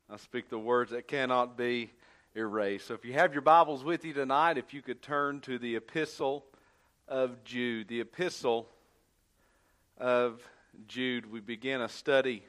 I speak the words that cannot be erased. So if you have your Bibles with you tonight, if you could turn to the Epistle of Jude. The Epistle of Jude. We began a study,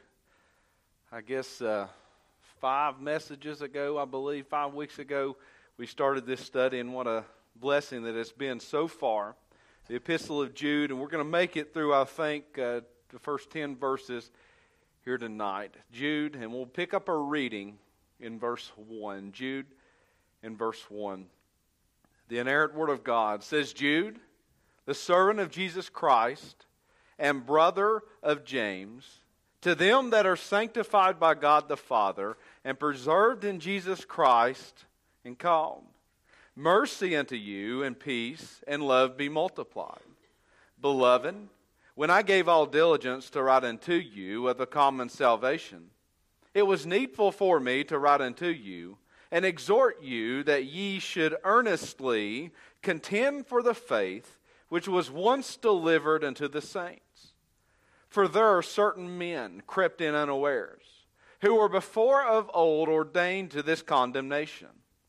5 messages ago, I believe, 5 weeks ago. We started this study, and what a blessing that it's been so far. The Epistle of Jude, and we're going to make it through, I think, the first 10 verses here tonight. Jude, and we'll pick up our reading in verse 1. Jude in verse 1. The inerrant word of God says, Jude, the servant of Jesus Christ and brother of James, to them that are sanctified by God the Father and preserved in Jesus Christ and called. Mercy unto you and peace and love be multiplied. Beloved, when I gave all diligence to write unto you of the common salvation, it was needful for me to write unto you and exhort you that ye should earnestly contend for the faith which was once delivered unto the saints. For there are certain men crept in unawares, who were before of old ordained to this condemnation,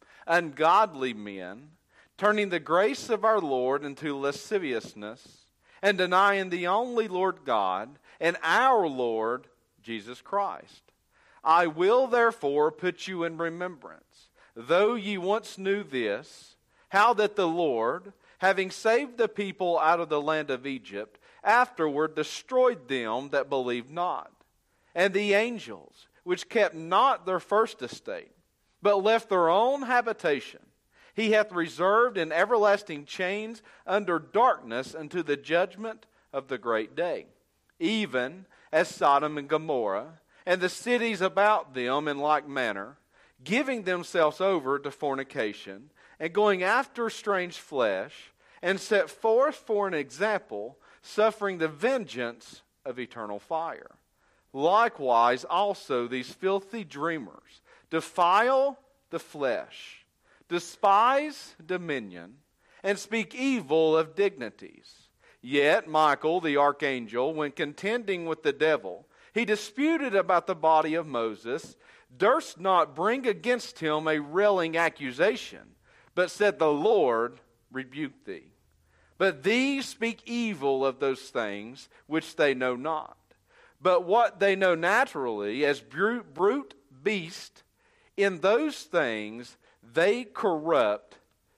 ungodly men, turning the grace of our Lord into lasciviousness, and denying the only Lord God and our Lord Jesus Christ. I will therefore put you in remembrance, though ye once knew this, how that the Lord, having saved the people out of the land of Egypt, afterward destroyed them that believed not, and the angels, which kept not their first estate, but left their own habitation, he hath reserved in everlasting chains under darkness unto the judgment of the great day, even as Sodom and Gomorrah, and the cities about them in like manner, giving themselves over to fornication, and going after strange flesh, and set forth for an example, suffering the vengeance of eternal fire. Likewise also these filthy dreamers defile the flesh, despise dominion, and speak evil of dignities. Yet Michael the archangel, when contending with the devil, he disputed about the body of Moses, durst not bring against him a railing accusation, but said, The Lord rebuke thee. But these speak evil of those things which they know not. But what they know naturally, as brute beast, in those things they corrupt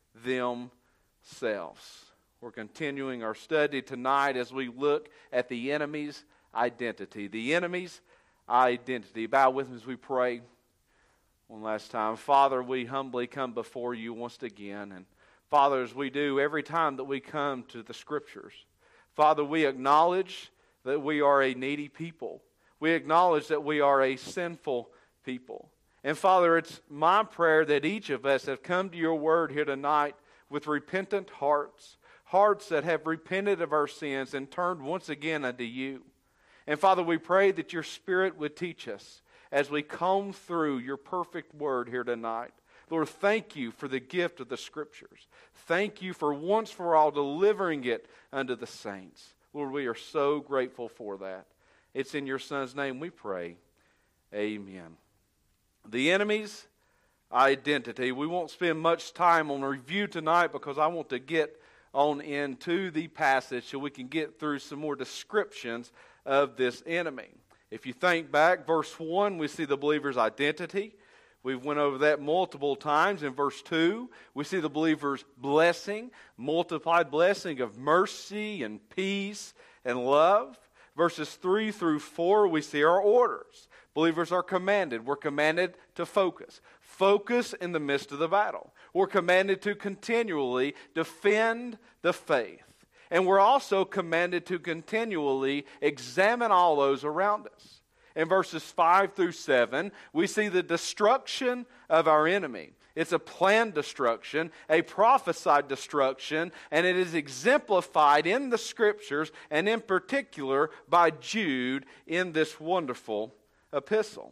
themselves. We're continuing our study tonight as we look at the enemy's identity. The enemy's identity. Bow with me as we pray one last time. Father, we humbly come before you once again. And Father, as we do every time that we come to the Scriptures, Father, we acknowledge that we are a needy people. We acknowledge that we are a sinful people. And Father, it's my prayer that each of us have come to your word here tonight with repentant hearts, hearts that have repented of our sins and turned once again unto you. And Father, we pray that your Spirit would teach us as we comb through your perfect word here tonight. Lord, thank you for the gift of the Scriptures. Thank you for once for all delivering it unto the saints. Lord, we are so grateful for that. It's in your Son's name we pray. Amen. The enemy's identity. We won't spend much time on review tonight because I want to get on into the passage so we can get through some more descriptions of this enemy. If you think back, verse 1, we see the believer's identity. We've went over that multiple times. In verse 2, we see the believer's blessing, multiplied blessing of mercy and peace and love. Verses 3 through 4, we see our orders. Believers are commanded. We're commanded to focus. Focus in the midst of the battle. We're commanded to continually defend the faith. And we're also commanded to continually examine all those around us. In verses 5 through 7, we see the destruction of our enemy. It's a planned destruction, a prophesied destruction, and it is exemplified in the Scriptures and in particular by Jude in this wonderful epistle.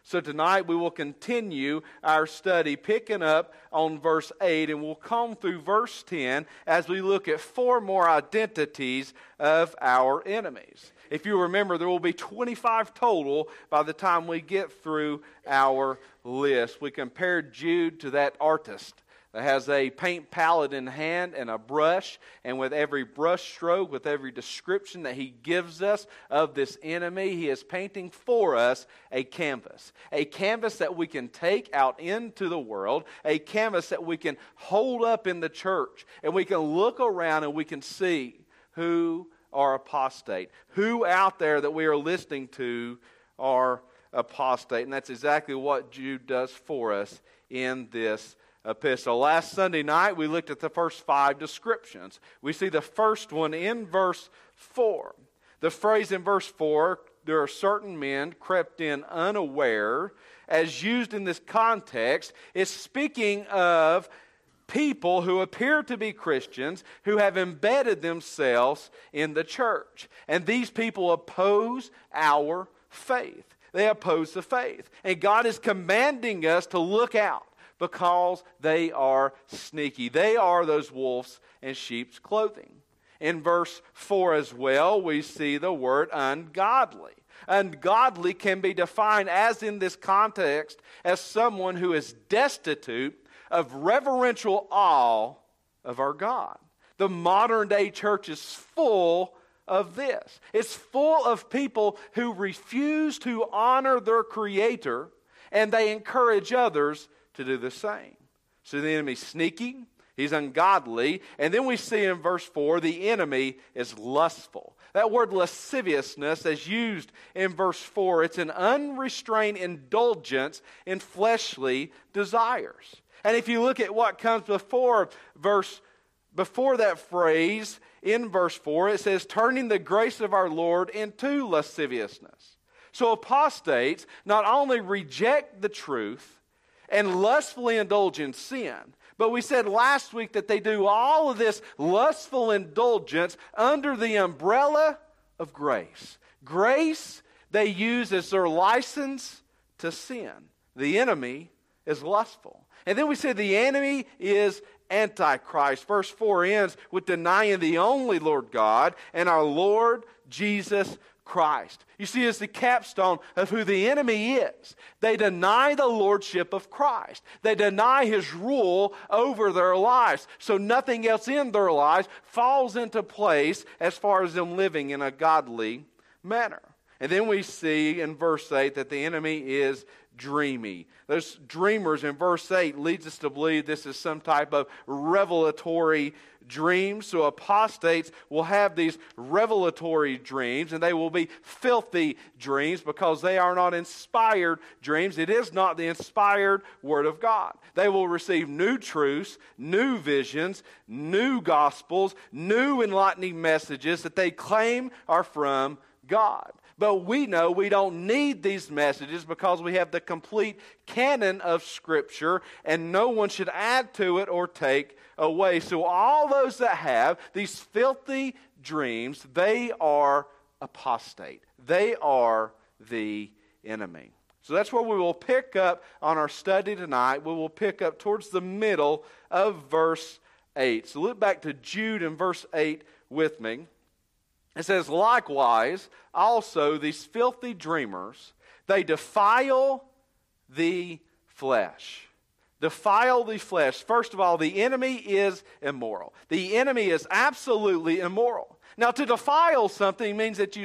So tonight we will continue our study picking up on verse 8, and we'll come through verse 10 as we look at 4 more identities of our enemies. If you remember, there will be 25 total by the time we get through our list. We compared Jude to that artist that has a paint palette in hand and a brush, and with every brush stroke, with every description that he gives us of this enemy, he is painting for us a canvas that we can take out into the world, a canvas that we can hold up in the church, and we can look around and we can see who are apostate, who out there that we are listening to are apostate. And that's exactly what Jude does for us in this epistle. Last Sunday night, we looked at the first 5 descriptions. We see the first one in verse 4. The phrase in verse 4, there are certain men crept in unaware, as used in this context, is speaking of people who appear to be Christians who have embedded themselves in the church. And these people oppose our faith. They oppose the faith. And God is commanding us to look out, because they are sneaky. They are those wolves in sheep's clothing. In verse 4 as well, we see the word ungodly. Ungodly can be defined, as in this context, as someone who is destitute of reverential awe of our God. The modern day church is full of this. It's full of people who refuse to honor their Creator, and they encourage others to do the same. So the enemy's sneaky, he's ungodly, and then we see in verse 4, the enemy is lustful. That word lasciviousness, as used in verse 4, it's an unrestrained indulgence in fleshly desires. And if you look at what comes before that phrase, in verse 4, it says, turning the grace of our Lord into lasciviousness. So apostates not only reject the truth and lustfully indulge in sin, but we said last week that they do all of this lustful indulgence under the umbrella of grace. Grace they use as their license to sin. The enemy is lustful. And then we said the enemy is Antichrist. Verse 4 ends with denying the only Lord God and our Lord Jesus Christ. You see, it's the capstone of who the enemy is. They deny the lordship of Christ. They deny His rule over their lives. So nothing else in their lives falls into place as far as them living in a godly manner. And then we see in verse 8 that the enemy is dreamy. Those dreamers in verse 8 leads us to believe this is some type of revelatory dream. So apostates will have these revelatory dreams, and they will be filthy dreams because they are not inspired dreams. It is not the inspired Word of God. They will receive new truths, new visions, new gospels, new enlightening messages that they claim are from God. But we know we don't need these messages because we have the complete canon of Scripture, and no one should add to it or take away. So all those that have these filthy dreams, they are apostate. They are the enemy. So that's where we will pick up on our study tonight. We will pick up towards the middle of verse 8. So look back to Jude in verse 8 with me. It says, likewise, also these filthy dreamers, they defile the flesh. Defile the flesh. First of all, the enemy is immoral. The enemy is absolutely immoral. Now, to defile something means that you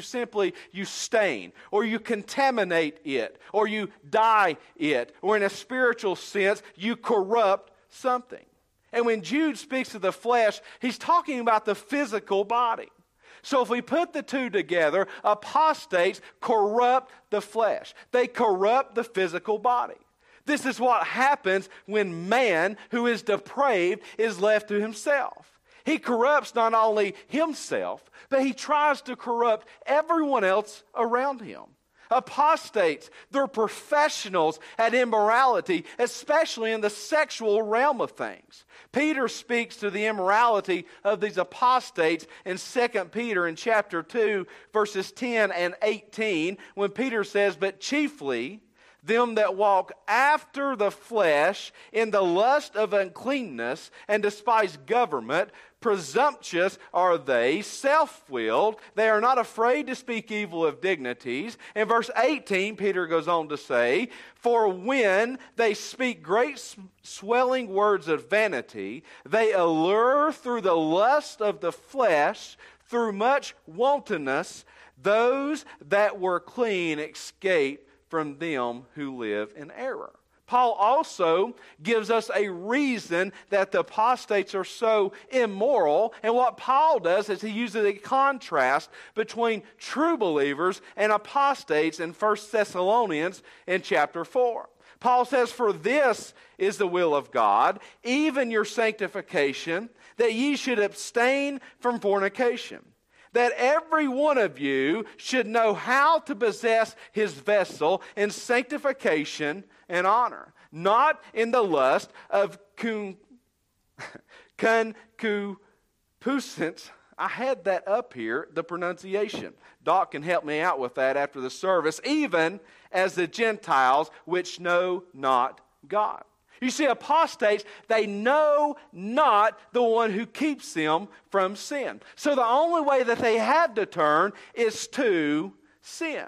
stain, or you contaminate it, or you dye it, or in a spiritual sense, you corrupt something. And when Jude speaks of the flesh, he's talking about the physical body. So if we put the two together, apostates corrupt the flesh. They corrupt the physical body. This is what happens when man, who is depraved, is left to himself. He corrupts not only himself, but he tries to corrupt everyone else around him. Apostates, they're professionals at immorality, especially in the sexual realm of things. Peter speaks to the immorality of these apostates in 2 Peter in chapter 2, verses 10 and 18, when Peter says, but chiefly them that walk after the flesh in the lust of uncleanness and despise government. Presumptuous are they, self-willed. They are not afraid to speak evil of dignities. In verse 18, Peter goes on to say, for when they speak great swelling words of vanity, they allure through the lust of the flesh, through much wantonness, those that were clean escape from them who live in error. Paul also gives us a reason that the apostates are so immoral. And what Paul does is he uses a contrast between true believers and apostates in 1 Thessalonians in chapter 4. Paul says, for this is the will of God, even your sanctification, that ye should abstain from fornication. That every one of you should know how to possess his vessel in sanctification and honor, not in the lust of concupiscence. I had that up here, the pronunciation. Doc can help me out with that after the service. Even as the Gentiles which know not God. You see, apostates, they know not the one who keeps them from sin. So the only way that they have to turn is to sin.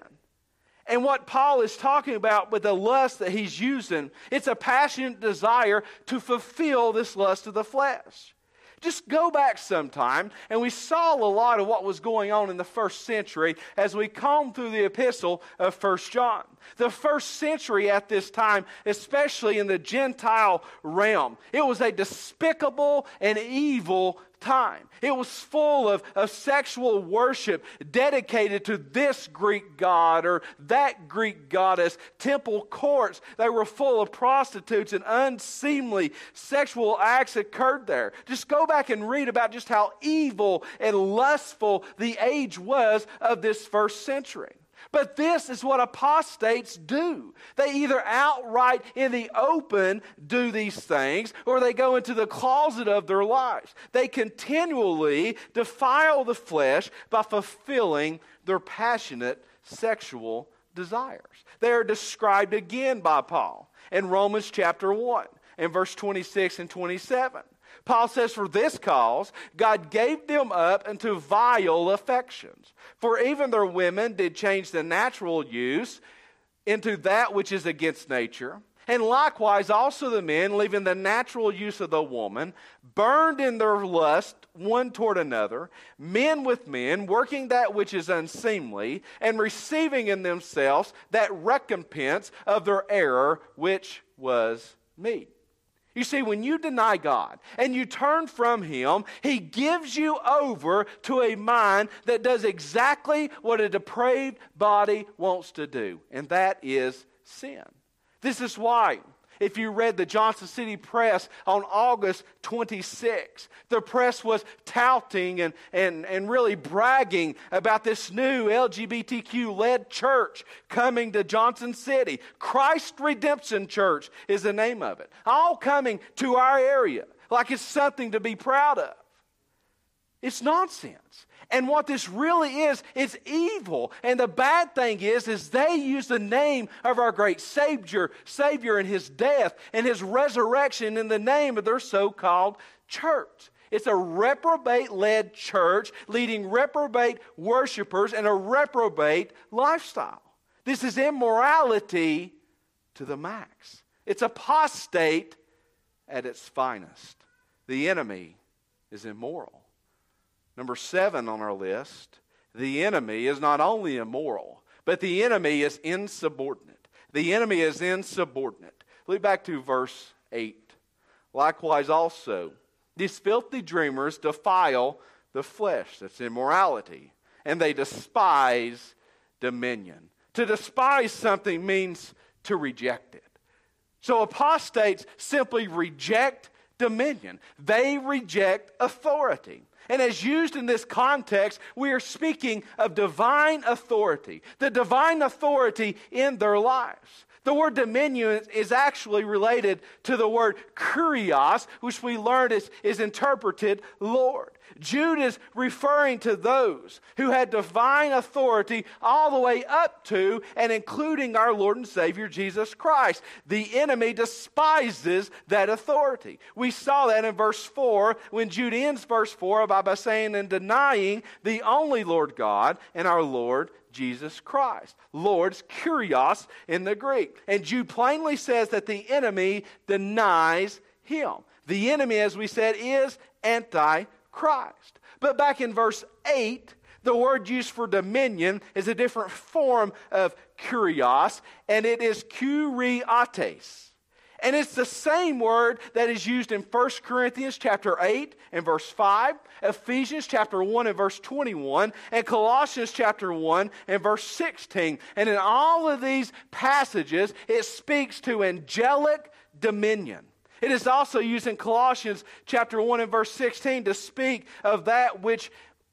And what Paul is talking about with the lust that he's using, it's a passionate desire to fulfill this lust of the flesh. Just go back sometime, and we saw a lot of what was going on in the first century as we combed through the epistle of 1 John. The first century at this time, especially in the Gentile realm, it was a despicable and evil time. It was full of sexual worship dedicated to this Greek god or that Greek goddess. Temple courts, they were full of prostitutes, and unseemly sexual acts occurred there. Just go back and read about just how evil and lustful the age was of this first century. But this is what apostates do. They either outright in the open do these things, or they go into the closet of their lives. They continually defile the flesh by fulfilling their passionate sexual desires. They are described again by Paul in Romans chapter 1 in verse 26 and 27. Paul says, for this cause, God gave them up unto vile affections. For even their women did change the natural use into that which is against nature. And likewise also the men, leaving the natural use of the woman, burned in their lust one toward another, men with men, working that which is unseemly, and receiving in themselves that recompense of their error, which was meat. You see, when you deny God and you turn from Him, He gives you over to a mind that does exactly what a depraved body wants to do, and that is sin. This is why, if you read the Johnson City Press on August 26, the press was touting and really bragging about this new LGBTQ-led church coming to Johnson City. Christ Redemption Church is the name of it. All coming to our area like it's something to be proud of. It's nonsense. And what this really is, it's evil. And the bad thing is they use the name of our great Savior and His death and His resurrection in the name of their so-called church. It's a reprobate-led church leading reprobate worshipers and a reprobate lifestyle. This is immorality to the max. It's apostate at its finest. The enemy is immoral. Number 7 on our list, the enemy is not only immoral, but the enemy is insubordinate. The enemy is insubordinate. Look back to verse 8. Likewise also, these filthy dreamers defile the flesh. That's immorality. And they despise dominion. To despise something means to reject it. So apostates simply reject dominion. They reject authority. And as used in this context, we are speaking of divine authority, the divine authority in their lives. The word dominion is actually related to the word kurios, which we learned is interpreted Lord. Jude is referring to those who had divine authority all the way up to and including our Lord and Savior Jesus Christ. The enemy despises that authority. We saw that in verse 4 when Jude ends verse 4 by saying and denying the only Lord God and our Lord Jesus Christ. Lord's kurios in the Greek. And Jude plainly says that the enemy denies him. The enemy, as we said, is anti-Christ. But back in verse 8, the word used for dominion is a different form of kurios, and it is kuriates. And it's the same word that is used in 1 Corinthians chapter 8 and verse 5, Ephesians chapter 1 and verse 21, and Colossians chapter 1 and verse 16. And in all of these passages, it speaks to angelic dominion. It is also used in Colossians chapter 1 and verse 16 to speak of that which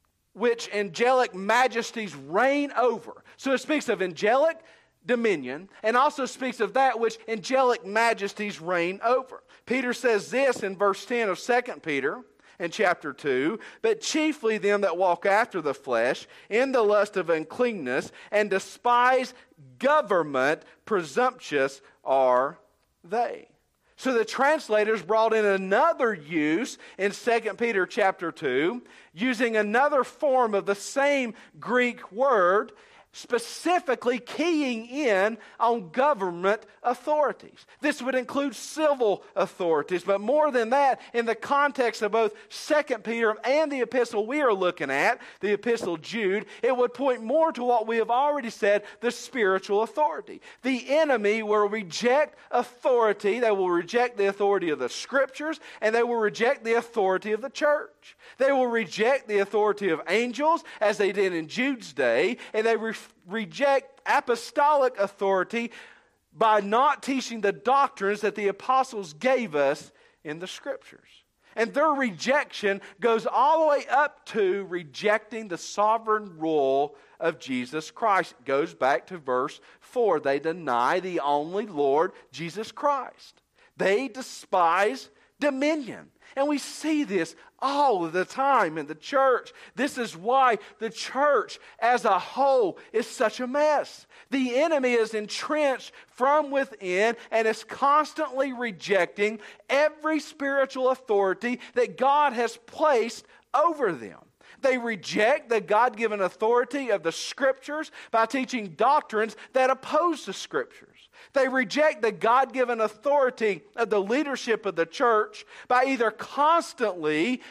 angelic majesties reign over. So it speaks of angelic dominion, and also speaks of that which angelic majesties reign over. Peter says this in verse 10 of 2 Peter in chapter 2, but chiefly them that walk after the flesh in the lust of uncleanness and despise government, presumptuous are they. So the translators brought in another use in 2 Peter chapter 2, using another form of the same Greek word, specifically keying in on government authorities. This would include civil authorities, but more than that, in the context of both 2 Peter and the epistle we are looking at, the epistle Jude, it would point more to what we have already said, the spiritual authority. The enemy will reject authority, they will reject the authority of the Scriptures, and they will reject the authority of the church. They will reject the authority of angels, as they did in Jude's day, and they reject apostolic authority by not teaching the doctrines that the apostles gave us in the Scriptures. And their rejection goes all the way up to rejecting the sovereign rule of Jesus Christ. It goes back to verse 4. They deny the only Lord, Jesus Christ. They despise dominion. And we see this all of the time in the church. This is why the church as a whole is such a mess. The enemy is entrenched from within and is constantly rejecting every spiritual authority that God has placed over them. They reject the God-given authority of the Scriptures by teaching doctrines that oppose the Scriptures. They reject the God-given authority of the leadership of the church by either constantly,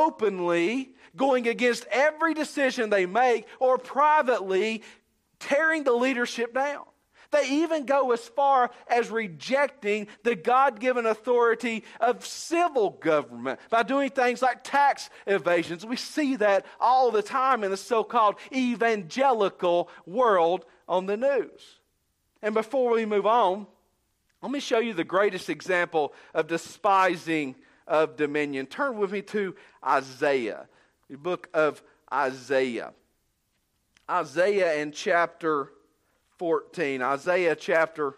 openly going against every decision they make or privately tearing the leadership down. They even go as far as rejecting the God-given authority of civil government by doing things like tax evasions. We see that all the time in the so-called evangelical world on the news. And before we move on, let me show you the greatest example of despising of dominion. Turn with me to Isaiah, the book of Isaiah. Isaiah in chapter 14. Isaiah chapter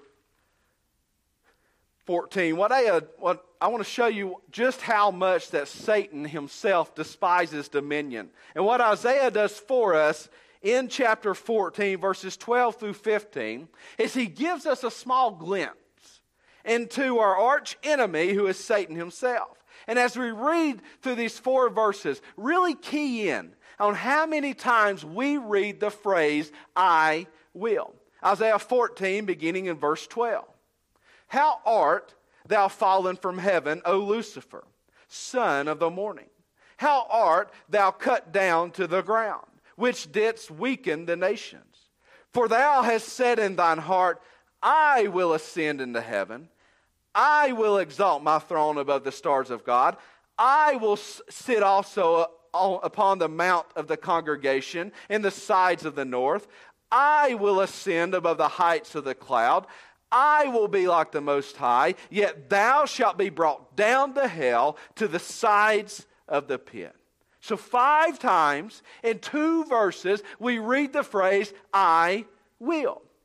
14. What I want to show you just how much that Satan himself despises dominion. And what Isaiah does for us in chapter 14, verses 12 through 15, is he gives us a small glimpse into our arch enemy, who is Satan himself. And as we read through these 4 verses, really key in on how many times we read the phrase, I will. Isaiah 14, beginning in verse 12. How art thou fallen from heaven, O Lucifer, son of the morning? How art thou cut down to the ground, which didst weaken the nations? For thou hast said in thine heart, I will ascend into heaven. I will exalt my throne above the stars of God. I will sit also upon the mount of the congregation in the sides of the north. I will ascend above the heights of the cloud. I will be like the Most High, yet thou shalt be brought down to hell, to the sides of the pit. So 5 times in 2 verses we read the phrase, I will.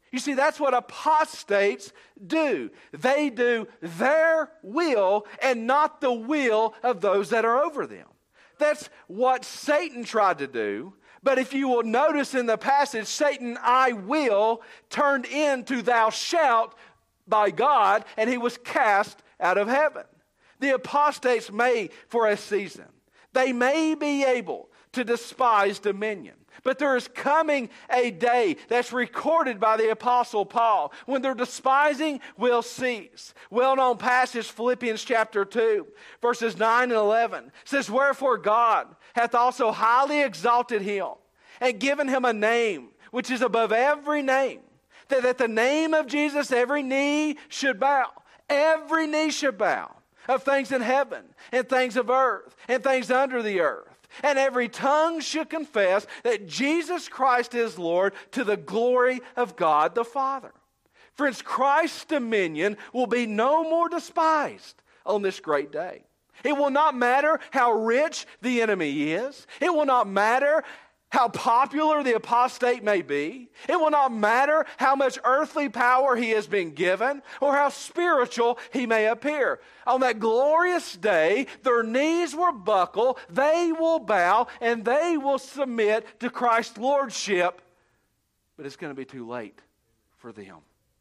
You see, that's what apostates do. They do their will and not the will of those that are over them. That's what Satan tried to do. But if you will notice in the passage, Satan, I will, turned into thou shalt by God, and he was cast out of heaven. The apostates may, for a season, they may be able to despise dominion. But there is coming a day that's recorded by the Apostle Paul when their despising will cease. Well-known passage, Philippians chapter 2, verses 9 and 11, says, wherefore God hath also highly exalted him and given him a name which is above every name, that at the name of Jesus every knee should bow. Every knee should bow, of things in heaven and things of earth and things under the earth. And every tongue should confess that Jesus Christ is Lord, to the glory of God the Father. Friends, Christ's dominion will be no more despised on this great day. It will not matter how rich the enemy is. It will not matter how popular the apostate may be. It will not matter how much earthly power he has been given or how spiritual he may appear. On that glorious day, their knees will buckle, they will bow, and they will submit to Christ's lordship. But it's going to be too late for them.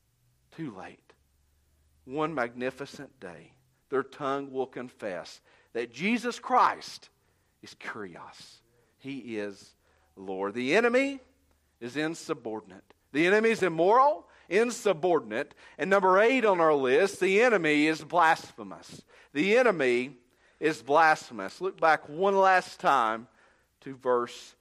Too late. One magnificent day, their tongue will confess that Jesus Christ is Kyrios. He is Lord. The enemy is insubordinate. The enemy is immoral, insubordinate. And number 8 on our list, the enemy is blasphemous. The enemy is blasphemous. Look back one last time to verse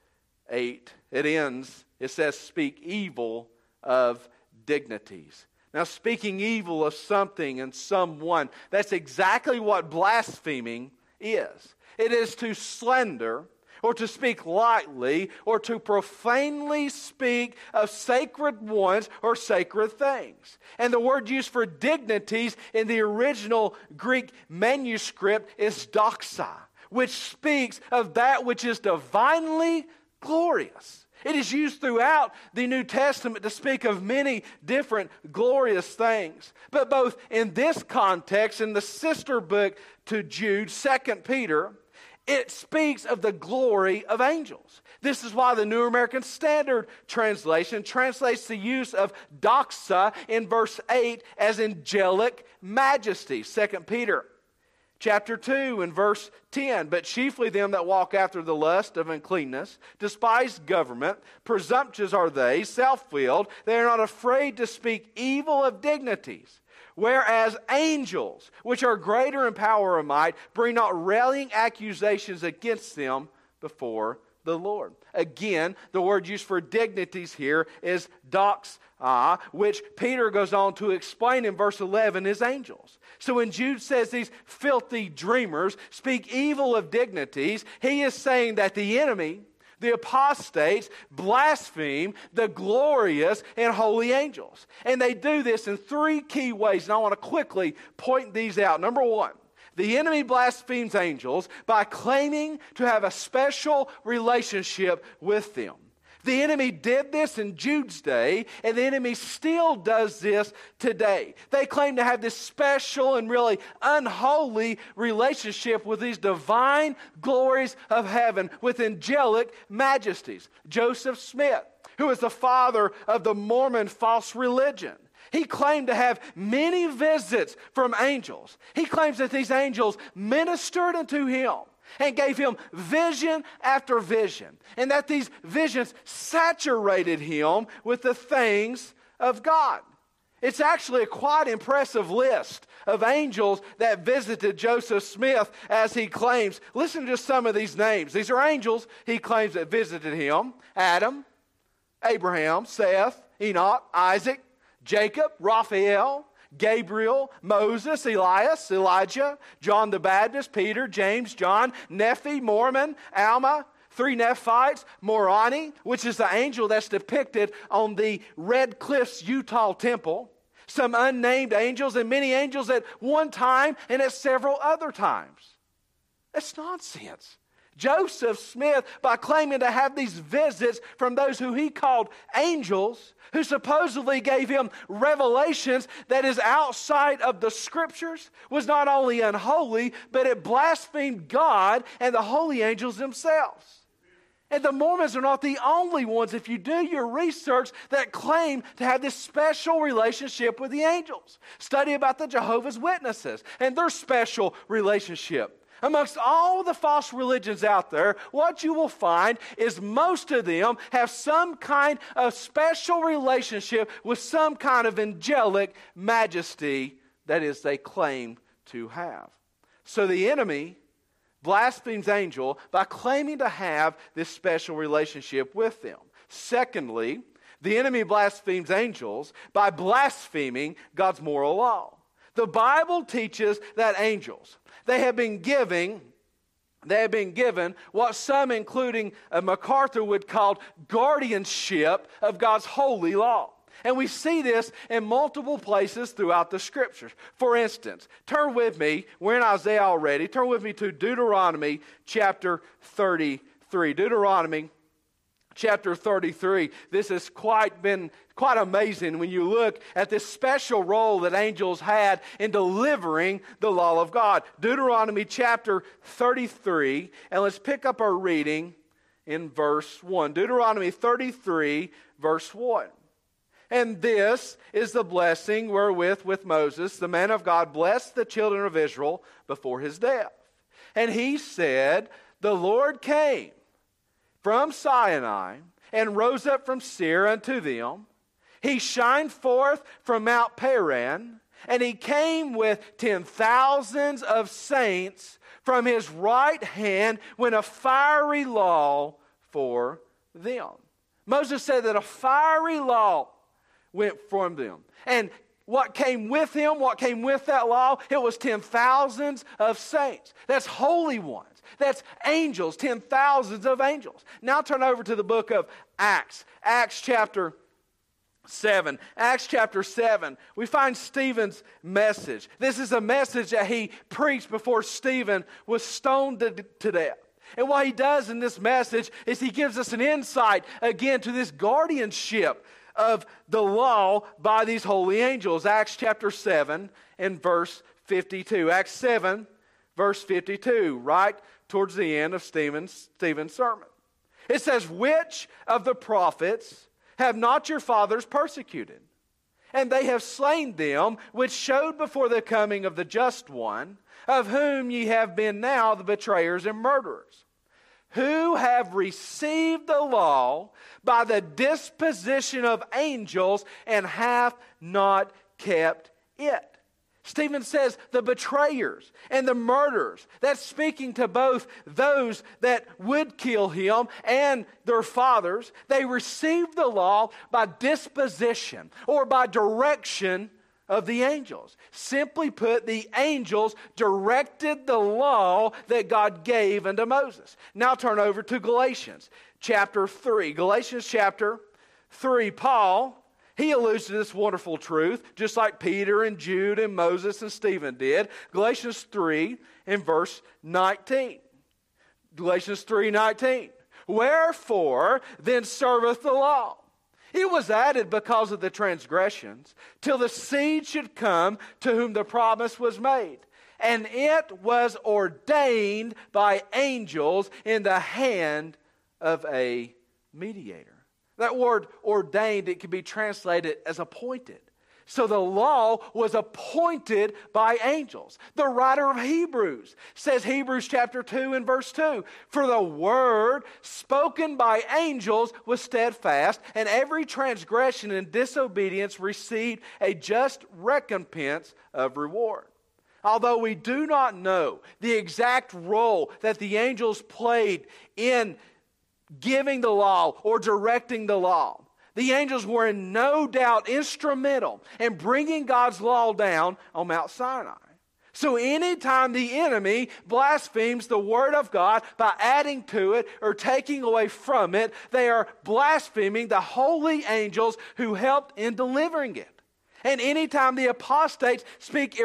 8. It ends, it says, speak evil of dignities. Now, speaking evil of something and someone, that's exactly what blaspheming is. It is to slander, or to speak lightly, or to profanely speak of sacred ones or sacred things. And the word used for dignities in the original Greek manuscript is doxa, which speaks of that which is divinely glorious. It is used throughout the New Testament to speak of many different glorious things. But both in this context, in the sister book to Jude, 2 Peter, it speaks of the glory of angels. This is why the New American Standard Translation translates the use of doxa in verse 8 as angelic majesty. 2 Peter chapter 2 and verse 10. But chiefly them that walk after the lust of uncleanness, despise government, presumptuous are they, self-willed. They are not afraid to speak evil of dignities. Whereas angels, which are greater in power and might, bring not railing accusations against them before the Lord. Again, the word used for dignities here is doxa, which Peter goes on to explain in verse 11 is angels. So when Jude says these filthy dreamers speak evil of dignities, he is saying that the enemy, the apostates, blaspheme the glorious and holy angels. And they do this in 3 key ways, and I want to quickly point these out. Number 1, the enemy blasphemes angels by claiming to have a special relationship with them. The enemy did this in Jude's day, and the enemy still does this today. They claim to have this special and really unholy relationship with these divine glories of heaven, with angelic majesties. Joseph Smith, who is the father of the Mormon false religion, he claimed to have many visits from angels. He claims that these angels ministered unto him and gave him vision after vision, and that these visions saturated him with the things of God. It's actually a quite impressive list of angels that visited Joseph Smith, as he claims. Listen to some of these names. These are angels he claims that visited him: Adam, Abraham, Seth, Enoch, Isaac, Jacob, Raphael, Gabriel, Moses, Elias, Elijah, John the Baptist, Peter, James, John, Nephi, Mormon, Alma, 3 Nephites, Moroni, which is the angel that's depicted on the Red Cliffs, Utah temple, some unnamed angels, and many angels at one time and at several other times. That's nonsense. Joseph Smith, by claiming to have these visits from those who he called angels, who supposedly gave him revelations that is outside of the Scriptures, was not only unholy, but it blasphemed God and the holy angels themselves. And the Mormons are not the only ones, if you do your research, that claim to have this special relationship with the angels. Study about the Jehovah's Witnesses and their special relationship. Amongst all the false religions out there, what you will find is most of them have some kind of special relationship with some kind of angelic majesty, that is, they claim to have. So the enemy blasphemes angel by claiming to have this special relationship with them. Secondly, the enemy blasphemes angels by blaspheming God's moral law. The Bible teaches that angels, they have been given what some, including MacArthur, would call guardianship of God's holy law. And we see this in multiple places throughout the Scriptures. For instance, turn with me, we're in Isaiah already, turn with me to Deuteronomy chapter 33. Deuteronomy chapter 33. This has been quite amazing when you look at this special role that angels had in delivering the law of God. Deuteronomy chapter 33, and let's pick up our reading in verse 1. Deuteronomy 33, verse 1. And this is the blessing wherewith with Moses, the man of God, blessed the children of Israel before his death. And he said, the Lord came from Sinai and rose up from Seir unto them. He shined forth from Mount Paran, and he came with 10,000s of saints from his right hand when a fiery law for them. Moses said that a fiery law went from them. And what came with him, what came with that law, it was 10,000s of saints. That's holy ones. That's angels, 10,000s of angels. Now turn over to the book of Acts. Acts chapter 7. Acts chapter 7. We find Stephen's message. This is a message that he preached before Stephen was stoned to death. And what he does in this message is he gives us an insight again to this guardianship of the law by these holy angels. Acts chapter 7 and verse 52. Acts 7 verse 52, right towards the end of Stephen's sermon. It says, which of the prophets have not your fathers persecuted? And they have slain them which showed before the coming of the just one, of whom ye have been now the betrayers and murderers, who have received the law by the disposition of angels and have not kept it. Stephen says the betrayers and the murderers. That's speaking to both those that would kill him and their fathers. They received the law by disposition or by direction of the angels. Simply put, the angels directed the law that God gave unto Moses. Now turn over to Galatians chapter 3. Galatians chapter 3. Paul, he alludes to this wonderful truth, just like Peter and Jude and Moses and Stephen did. Galatians 3 and verse 19. Galatians 3:19. Wherefore then serveth the law? It was added because of the transgressions, till the seed should come to whom the promise was made. And it was ordained by angels in the hand of a mediator. That word ordained, it can be translated as appointed. So the law was appointed by angels. The writer of Hebrews says, Hebrews chapter 2 and verse 2, for the word spoken by angels was steadfast, and every transgression and disobedience received a just recompense of reward. Although we do not know the exact role that the angels played in giving the law or directing the law, the angels were in no doubt instrumental in bringing God's law down on Mount Sinai. So anytime the enemy blasphemes the word of God by adding to it or taking away from it, they are blaspheming the holy angels who helped in delivering it. And anytime the apostates speak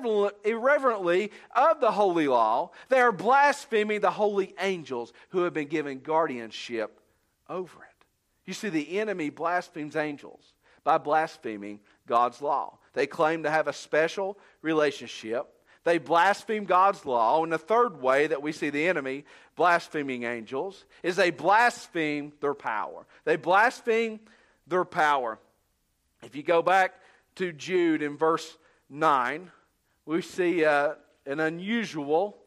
irreverently of the holy law, they are blaspheming the holy angels who have been given guardianship over it. You see, the enemy blasphemes angels by blaspheming God's law. They claim to have a special relationship. They blaspheme God's law. And the third way that we see the enemy blaspheming angels is they blaspheme their power. They blaspheme their power. If you go back to Jude in verse 9, we see an unusual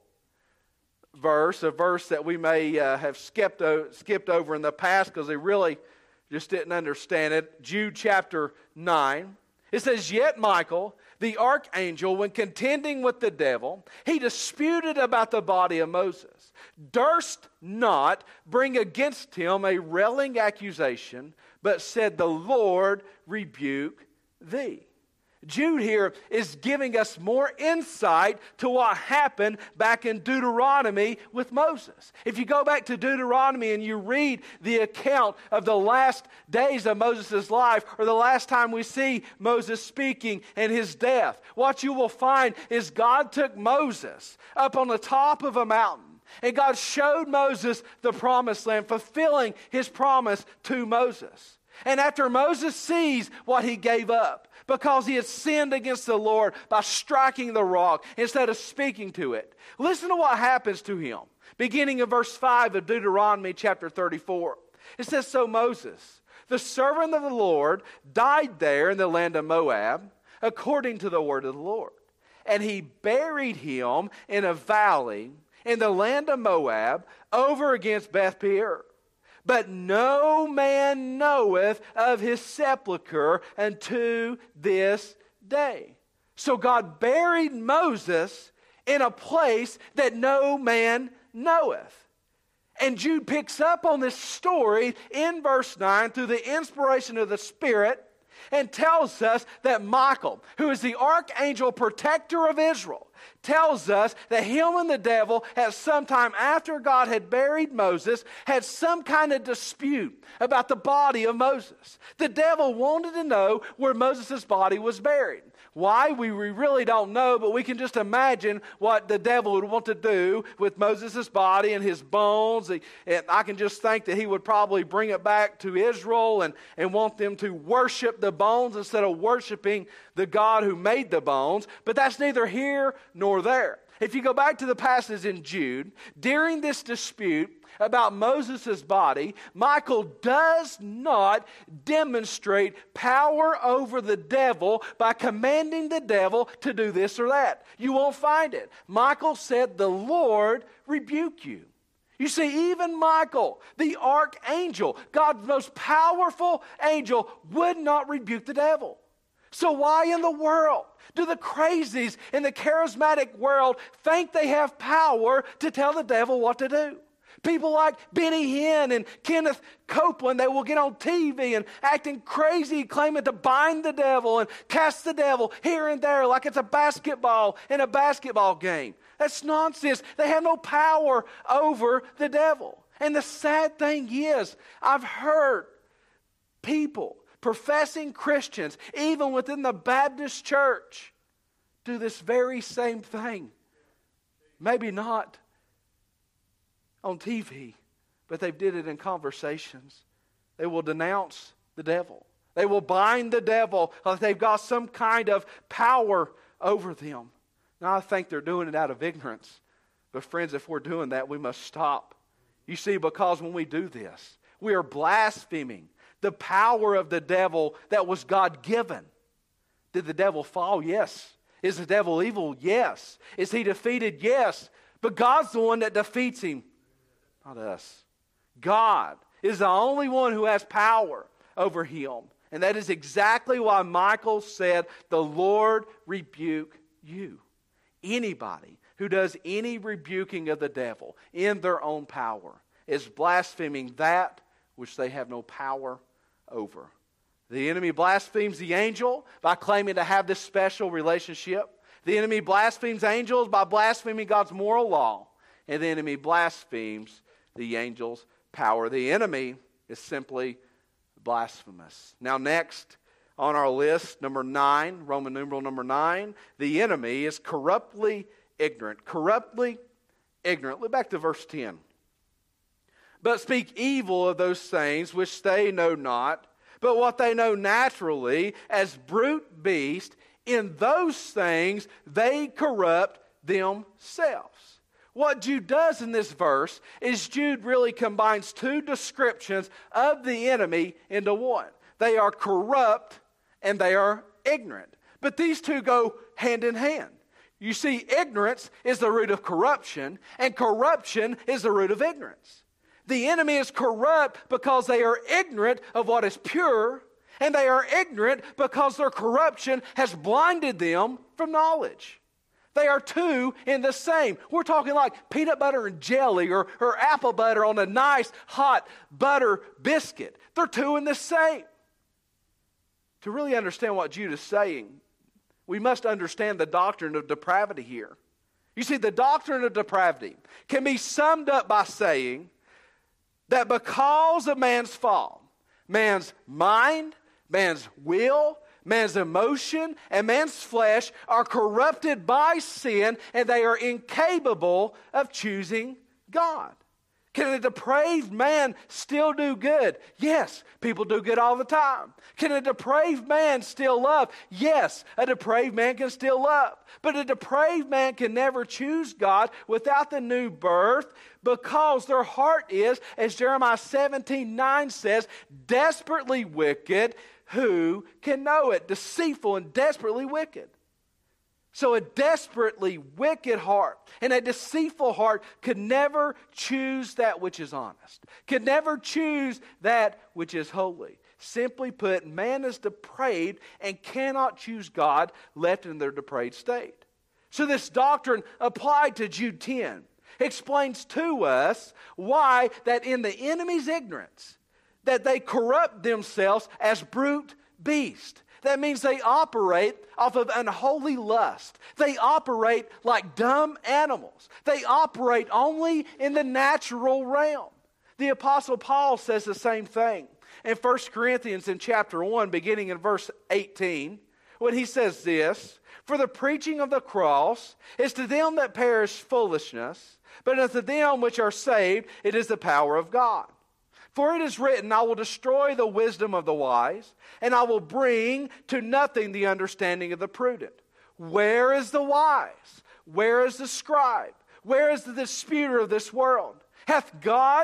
verse, a verse that we may have skipped over in the past because they really just didn't understand it. Jude chapter 9. It says, "Yet Michael, the archangel, when contending with the devil, he disputed about the body of Moses, durst not bring against him a railing accusation, but said, the Lord rebuke thee." Jude here is giving us more insight to what happened back in Deuteronomy with Moses. If you go back to Deuteronomy and you read the account of the last days of Moses' life, or the last time we see Moses speaking and his death, what you will find is God took Moses up on the top of a mountain, and God showed Moses the promised land, fulfilling his promise to Moses. And after Moses sees what he gave up, because he had sinned against the Lord by striking the rock instead of speaking to it, listen to what happens to him. Beginning in verse 5 of Deuteronomy chapter 34. It says, "So Moses, the servant of the Lord, died there in the land of Moab, according to the word of the Lord. And he buried him in a valley in the land of Moab, over against Beth Peor. But no man knoweth of his sepulchre unto this day." So God buried Moses in a place that no man knoweth. And Jude picks up on this story in verse 9 through the inspiration of the Spirit, and tells us that Michael, who is the archangel protector of Israel, tells us that him and the devil, at some time after God had buried Moses, had some kind of dispute about the body of Moses. The devil wanted to know where Moses' body was buried. Why? We really don't know, but we can just imagine what the devil would want to do with Moses' body and his bones. And I can just think that he would probably bring it back to Israel and want them to worship the bones instead of worshiping the God who made the bones. But that's neither here nor there. If you go back to the passage in Jude, during this dispute about Moses' body, Michael does not demonstrate power over the devil by commanding the devil to do this or that. You won't find it. Michael said, "The Lord rebuke you." You see, even Michael, the archangel, God's most powerful angel, would not rebuke the devil. So why in the world do the crazies in the charismatic world think they have power to tell the devil what to do? People like Benny Hinn and Kenneth Copeland, they will get on TV and acting crazy, claiming to bind the devil and cast the devil here and there like it's a basketball in a basketball game. That's nonsense. They have no power over the devil. And the sad thing is, I've heard people, professing Christians, even within the Baptist church, do this very same thing. Maybe not on TV, but they did it in conversations. They will denounce the devil. They will bind the devil like they've got some kind of power over them. Now, I think they're doing it out of ignorance. But friends, if we're doing that, we must stop. You see, because when we do this, we are blaspheming the power of the devil that was God-given. Did the devil fall? Yes. Is the devil evil? Yes. Is he defeated? Yes. But God's the one that defeats him, not us. God is the only one who has power over him. And that is exactly why Michael said, "The Lord rebuke you." Anybody who does any rebuking of the devil in their own power is blaspheming that which they have no power over. The enemy blasphemes the angel by claiming to have this special relationship. The enemy blasphemes angels by blaspheming God's moral law. And the enemy blasphemes the angel's power. The enemy is simply blasphemous. Now next, on our list, number 9, Roman numeral number 9, the enemy is corruptly ignorant. Corruptly ignorant. Look back to verse 10. But speak evil of those things which they know not, but what they know naturally, as brute beasts, in those things they corrupt themselves. What Jude does in this verse is Jude really combines two descriptions of the enemy into one. They are corrupt and they are ignorant. But these two go hand in hand. You see, ignorance is the root of corruption, and corruption is the root of ignorance. The enemy is corrupt because they are ignorant of what is pure, and they are ignorant because their corruption has blinded them from knowledge. They are two in the same. We're talking like peanut butter and jelly or apple butter on a nice hot butter biscuit. They're two in the same. To really understand what Jude is saying, we must understand the doctrine of depravity here. You see, the doctrine of depravity can be summed up by saying that because of man's fall, man's mind, man's will, man's emotion, and man's flesh are corrupted by sin, and they are incapable of choosing God. Can a depraved man still do good? Yes, people do good all the time. Can a depraved man still love? Yes, a depraved man can still love. But a depraved man can never choose God without the new birth, because their heart is, as Jeremiah 17:9 says, desperately wicked. Who can know it? Deceitful and desperately wicked. So a desperately wicked heart and a deceitful heart could never choose that which is honest, could never choose that which is holy. Simply put, man is depraved and cannot choose God left in their depraved state. So this doctrine applied to Jude 10 explains to us why that in the enemy's ignorance that they corrupt themselves as brute beasts. That means they operate off of unholy lust. They operate like dumb animals. They operate only in the natural realm. The Apostle Paul says the same thing in 1 Corinthians in chapter 1, beginning in verse 18, when he says this, "For the preaching of the cross is to them that perish foolishness, but unto them which are saved it is the power of God. For it is written, I will destroy the wisdom of the wise, and I will bring to nothing the understanding of the prudent. Where is the wise? Where is the scribe? Where is the disputer of this world? Hath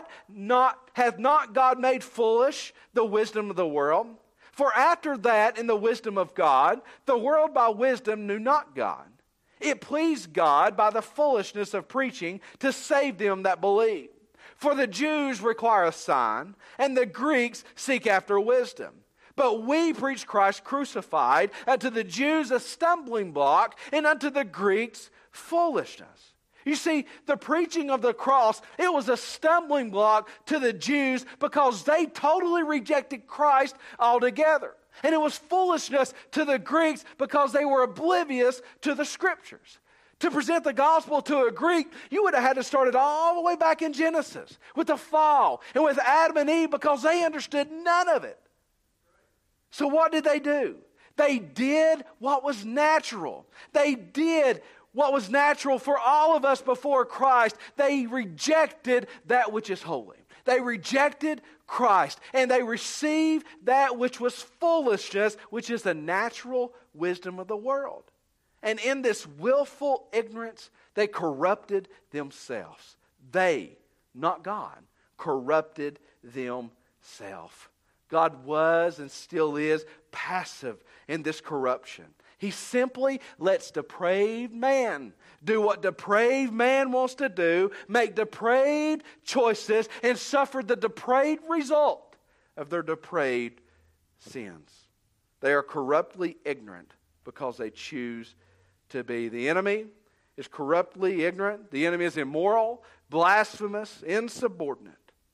not God made foolish the wisdom of the world? For after that, in the wisdom of God, the world by wisdom knew not God. It pleased God by the foolishness of preaching to save them that believe. For the Jews require a sign, and the Greeks seek after wisdom. But we preach Christ crucified, unto the Jews a stumbling block, and unto the Greeks foolishness." You see, the preaching of the cross, it was a stumbling block to the Jews because they totally rejected Christ altogether. And it was foolishness to the Greeks because they were oblivious to the Scriptures. To present the gospel to a Greek, you would have had to start it all the way back in Genesis with the fall and with Adam and Eve, because they understood none of it. So what did they do? They did what was natural. They did what was natural for all of us before Christ. They rejected that which is holy. They rejected Christ, and they received that which was foolishness, which is the natural wisdom of the world. And in this willful ignorance, they corrupted themselves. They, not God, corrupted themselves. God was and still is passive in this corruption. He simply lets depraved man do what depraved man wants to do, make depraved choices, and suffer the depraved result of their depraved sins. They are corruptly ignorant because they choose to be. The enemy is corruptly ignorant. The enemy is immoral, blasphemous, insubordinate.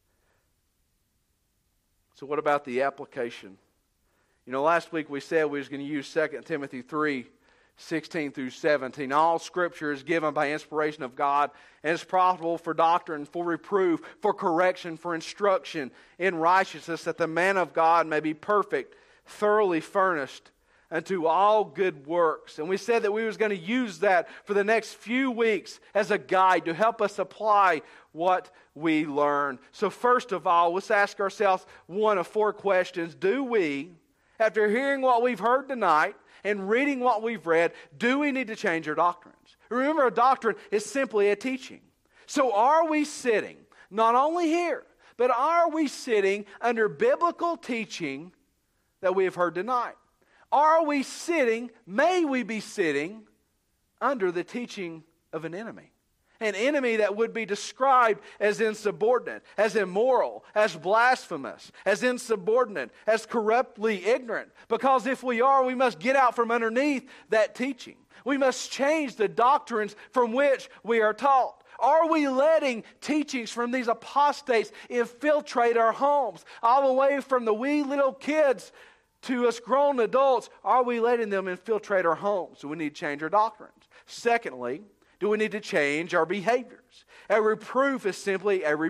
So what about the application? Last week we said we was going to use 2 Timothy 3:16 through 17. All Scripture is given by inspiration of God and is profitable for doctrine, for reproof, for correction, for instruction in righteousness, that the man of God may be perfect, thoroughly furnished unto all good works. And we said that we was going to use that for the next few weeks as a guide to help us apply what we learn. So first of all, let's ask ourselves one of 4 questions. Do we, after hearing what we've heard tonight and reading what we've read, do we need to change our doctrines? Remember, a doctrine is simply a teaching. So are we sitting, not only here, but are we sitting under biblical teaching that we have heard tonight? Are we sitting, may we be sitting, under the teaching of an enemy? An enemy that would be described as insubordinate, as immoral, as blasphemous, as insubordinate, as corruptly ignorant. Because if we are, we must get out from underneath that teaching. We must change the doctrines from which we are taught. Are we letting teachings from these apostates infiltrate our homes, all the way from the wee little kids to us grown adults? Are we letting them infiltrate our homes? So we need to change our doctrines. Secondly, do we need to change our behaviors? A reproof is simply a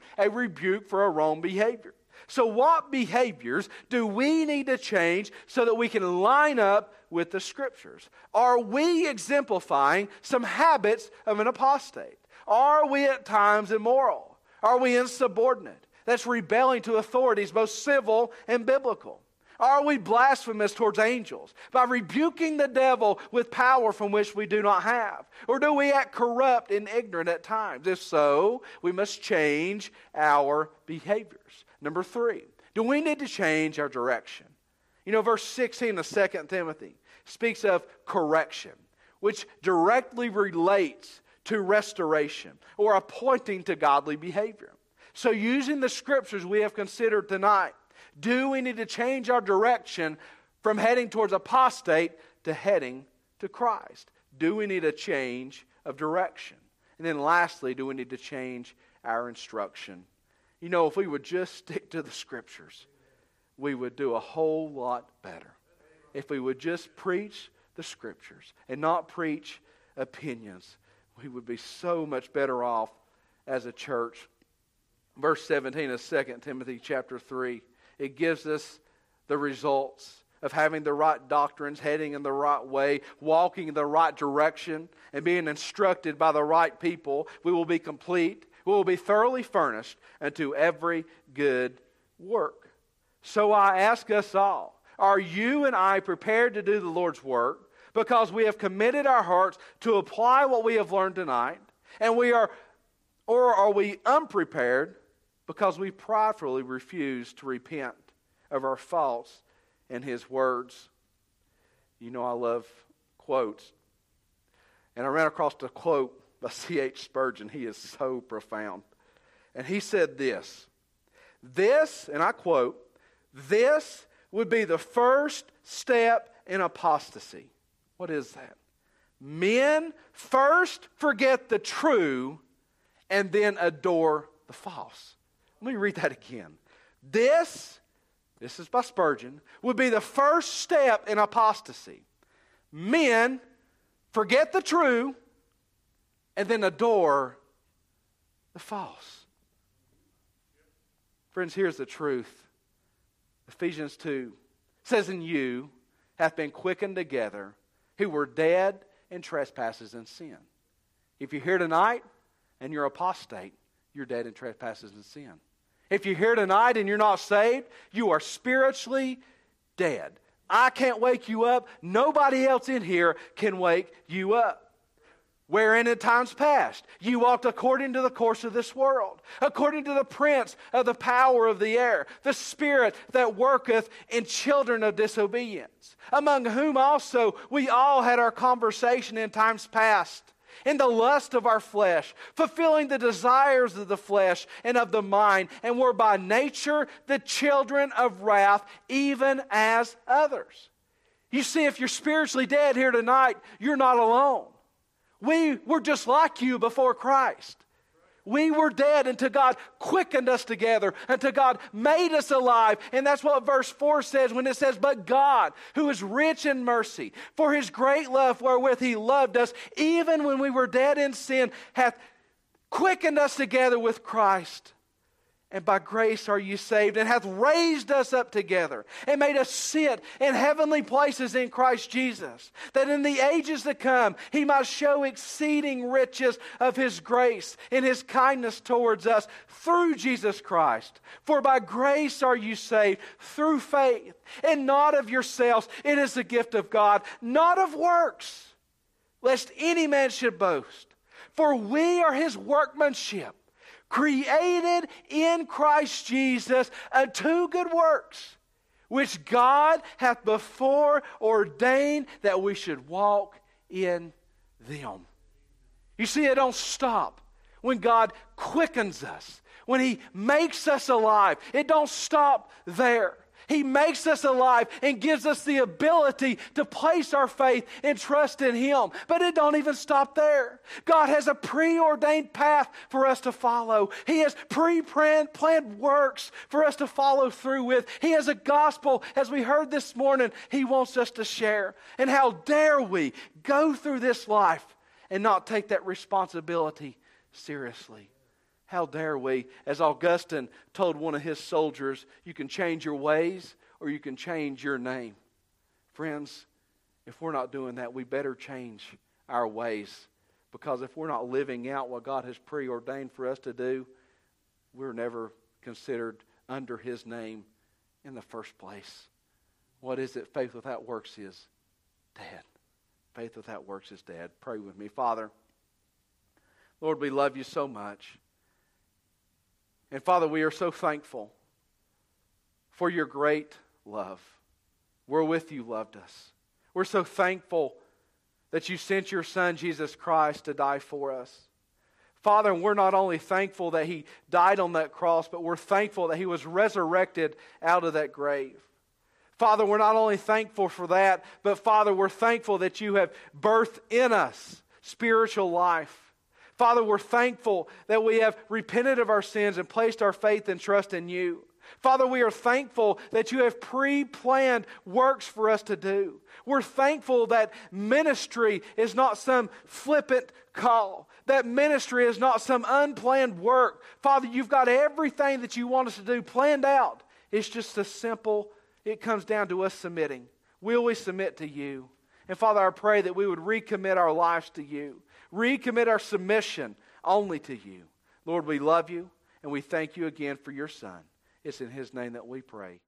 rebuke for a wrong behavior. So what behaviors do we need to change so that we can line up with the Scriptures? Are we exemplifying some habits of an apostate? Are we at times immoral? Are we insubordinate? That's rebelling to authorities, both civil and biblical. Are we blasphemous towards angels by rebuking the devil with power from which we do not have? Or do we act corrupt and ignorant at times? If so, we must change our behaviors. Number 3, do we need to change our direction? You know, verse 16 of 2 Timothy speaks of correction, which directly relates to restoration or a pointing to godly behavior. So using the Scriptures we have considered tonight, do we need to change our direction from heading towards apostate to heading to Christ? Do we need a change of direction? And then lastly, do we need to change our instruction? You know, if we would just stick to the Scriptures, we would do a whole lot better. If we would just preach the Scriptures and not preach opinions, we would be so much better off as a church. Verse 17 of 2 Timothy chapter 3. It gives us the results of having the right doctrines, heading in the right way, walking in the right direction, and being instructed by the right people. We will be complete. We will be thoroughly furnished unto every good work. So I ask us all, are you and I prepared to do the Lord's work because we have committed our hearts to apply what we have learned tonight? Or are we unprepared because we pridefully refuse to repent of our faults in His words? You know, I love quotes. And I ran across a quote by C.H. Spurgeon. He is so profound. And he said this, and I quote, "This would be the first step in apostasy." What is that? Men first forget the true and then adore the false. Let me read that again. This is by Spurgeon, would be the first step in apostasy. Men forget the true and then adore the false. Friends, here's the truth. Ephesians 2 says, "And you hath been quickened together, who were dead in trespasses and sin." If you're here tonight and you're apostate, you're dead in trespasses and sin. If you're here tonight and you're not saved, you are spiritually dead. I can't wake you up. Nobody else in here can wake you up. Wherein in times past you walked according to the course of this world, according to the prince of the power of the air, the spirit that worketh in children of disobedience, among whom also we all had our conversation in times past, in the lust of our flesh, fulfilling the desires of the flesh and of the mind, and were by nature the children of wrath, even as others. You see, if you're spiritually dead here tonight, you're not alone. We were just like you before Christ. We were dead until God quickened us together, until God made us alive. And that's what verse 4 says when it says, "But God, who is rich in mercy, for His great love wherewith He loved us, even when we were dead in sin, hath quickened us together with Christ. And by grace are you saved, and hath raised us up together, and made us sit in heavenly places in Christ Jesus, that in the ages to come He might show exceeding riches of His grace in His kindness towards us through Jesus Christ. For by grace are you saved through faith, and not of yourselves. It is the gift of God, not of works, lest any man should boast. For we are His workmanship, created in Christ Jesus unto good works, which God hath before ordained that we should walk in them. You see, it don't stop when God quickens us, when He makes us alive. It don't stop there. He makes us alive and gives us the ability to place our faith and trust in Him. But it don't even stop there. God has a preordained path for us to follow. He has pre-planned works for us to follow through with. He has a gospel, as we heard this morning, He wants us to share. And how dare we go through this life and not take that responsibility seriously? How dare we, as Augustine told one of his soldiers, you can change your ways or you can change your name. Friends, if we're not doing that, we better change our ways. Because if we're not living out what God has preordained for us to do, we're never considered under His name in the first place. What is it? Faith without works is dead. Faith without works is dead. Pray with me. Father, Lord, we love You so much. And Father, we are so thankful for Your great love wherewith You loved us. We're so thankful that You sent Your Son, Jesus Christ, to die for us. Father, we're not only thankful that He died on that cross, but we're thankful that He was resurrected out of that grave. Father, we're not only thankful for that, but Father, we're thankful that You have birthed in us spiritual life. Father, we're thankful that we have repented of our sins and placed our faith and trust in You. Father, we are thankful that You have pre-planned works for us to do. We're thankful that ministry is not some flippant call. That ministry is not some unplanned work. Father, You've got everything that You want us to do planned out. It's just it comes down to us submitting. Will we submit to You? And Father, I pray that we would recommit our lives to You. Recommit our submission only to You. Lord, we love You and we thank You again for Your Son. It's in His name that we pray.